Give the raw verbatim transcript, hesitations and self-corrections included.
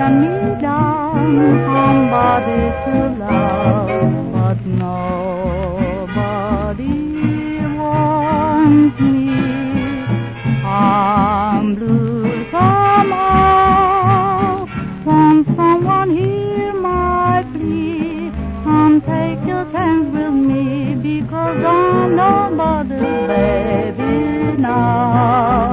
turn me down, somebody to love, but nobody wants me. I'm blue somehow. Won't someone hear my plea and take a chance with me, because I'm nobody's baby now.